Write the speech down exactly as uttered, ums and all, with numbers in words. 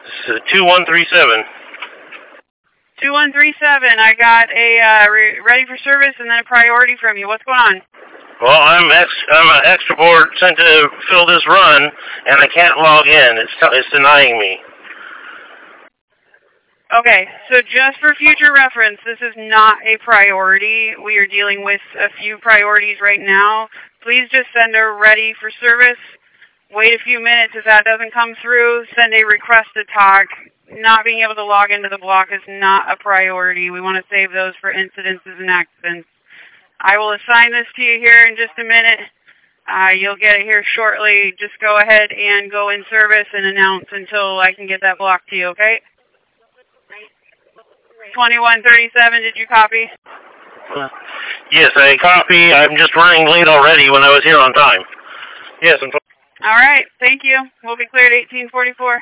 two one three seven. two one three seven, I got a uh, re ready for service and then a priority from you. What's going on? Well, I'm ex I'm an extra board sent to fill this run, and I can't log in. It's it's denying me. Okay, so just for future reference, this is not a priority. We are dealing with a few priorities right now. Please just send a ready for service. Wait a few minutes. If that doesn't come through, send a request to talk. Not being able to log into the block is not a priority. We want to save those for incidences and accidents. I will assign this to you here in just a minute. Uh, you'll get it here shortly. Just go ahead and go in service and announce until I can get that block to you, okay? twenty-one thirty-seven, did you copy? Uh, yes, I copy. I'm just running late already when I was here on time. Yes, I'm all right, thank you. We'll be cleared eighteen forty-four.